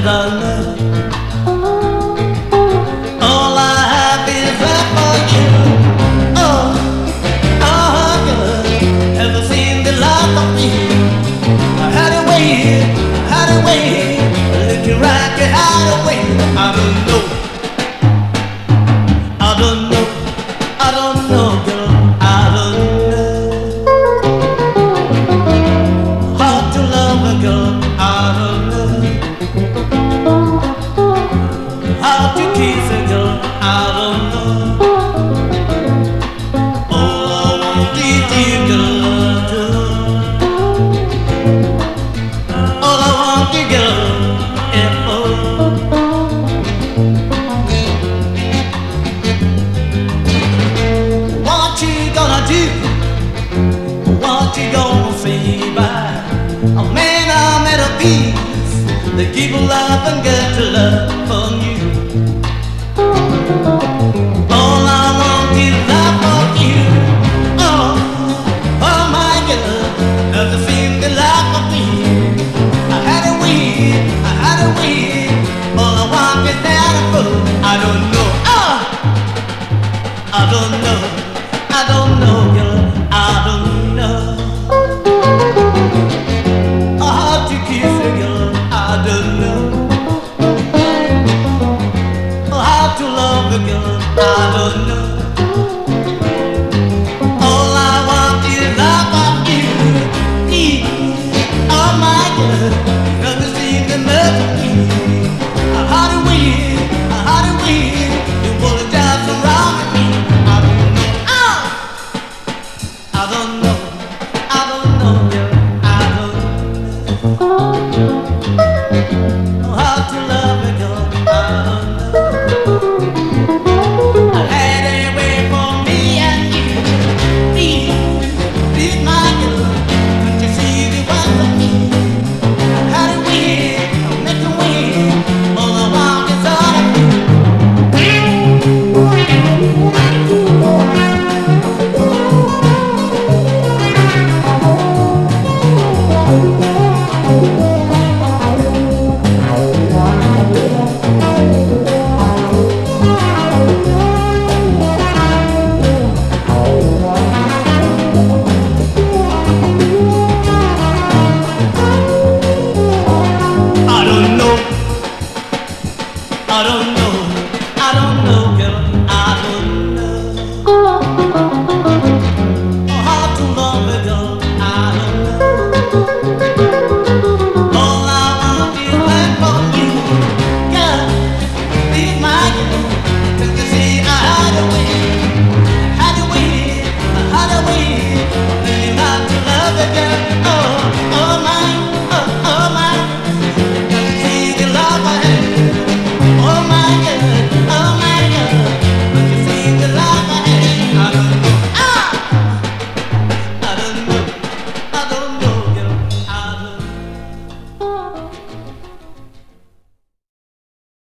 with our love. All I have is love for you. Oh, oh, girl, ever seen the love of me? I had to wait, I had to wait, looking right, you had to wait. I don't know, I don't know, I don't know, girl, I don't know how to love a girl. I don't know how to kiss a girl. I don't know. Oh, did you girl do? All I want to girl, yeah, oh. What you gonna do? What you gonna say by a man I'm at a peace? They keep love and get to love from you. All I want is love for you. Oh, oh my girl, never seen the love of me. I had to wait, I had to wait. All I want is that I I don't know. Oh, I don't know, I don't know, girl, I don't know how to kiss a girl. I don't know how to love a girl. I don't know. All I want is love of you. Oh my girl, never seen the love of me. I had to wait, I had to wait. You wanna dance around with me? I don't know. Oh, I don't know, I don't know, girl, I don't know how to love a girl. I don't know. I had a way for me and you. Please, please, my girl, don't you see the one of me? I had a way, I'll make a way. All I want is all of you. I don't know, I don't know.